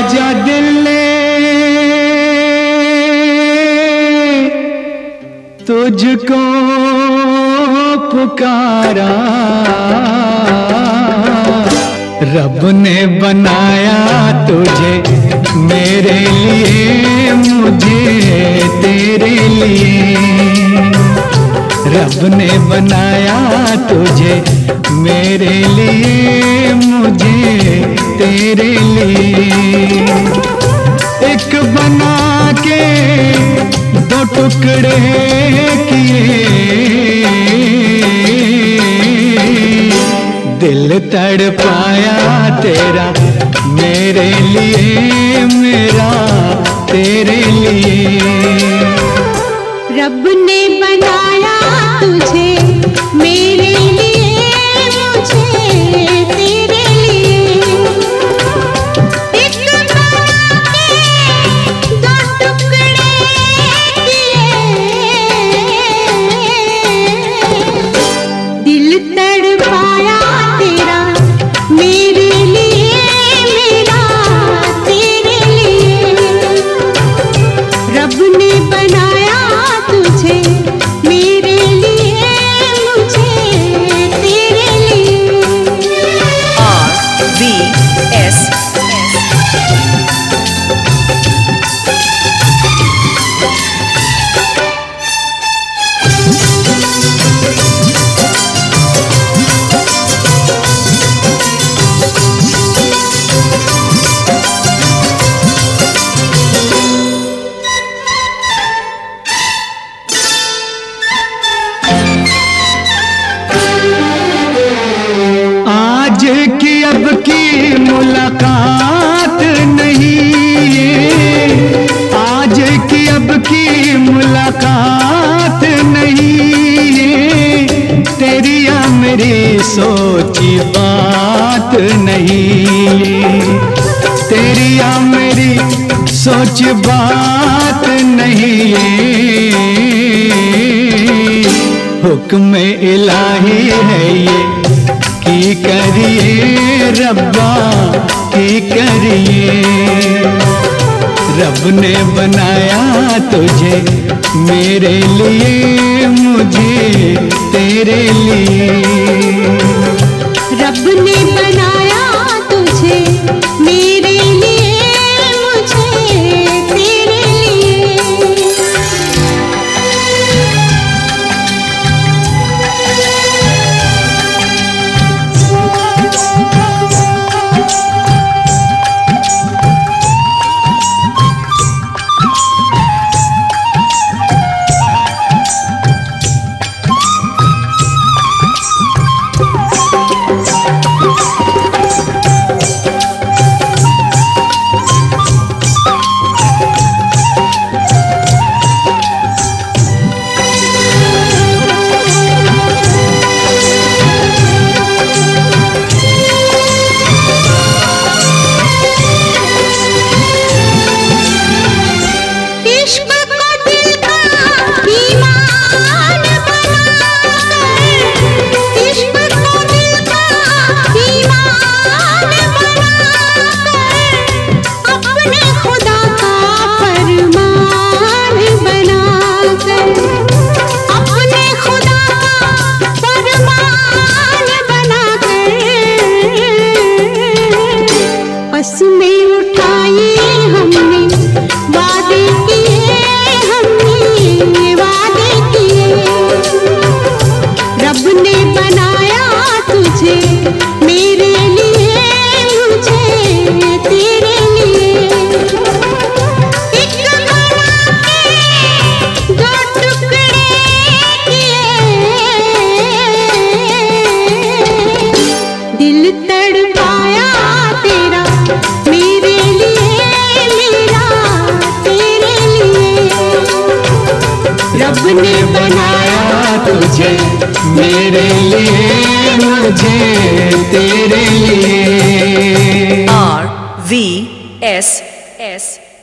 आजा दिल ने तुझको पुकारा, रब ने बनाया तुझे मेरे लिए, मुझे तेरे लिए। रब ने बनाया तुझे मेरे लिए, मुझे तेरे लिए। एक बना के दो टुकड़े किए, दिल तड़पाया तेरा मेरे लिए, मेरा तेरे लिए। रब ने बनाया तुझे मेरे लिए, मुझे तेरे लिए। एक बना के दो टुकड़े किए, दिल तड़पाया तेरा मेरे लिए, मेरा तेरे लिए। रब ने बनाया तुझे मेरे लिए, मुझे तेरे लिए। RVS आज की अब की मुलाकात नहीं ये, आज की अब की मुलाकात नहीं ये, तेरी या मेरी सोची बात नहीं ये, तेरी या मेरी सोच बात नहीं ये। हुक्म इलाही है ये की करिए रब्बा की करिए। रब ने बनाया तुझे मेरे लिए, मुझे तेरे लिए। रब ने बनाया तुझे मेरे लिए, मुझे तेरे लिए। रब ने बनाया तुझे मेरे लिए, मुझे तेरे लिए। RVS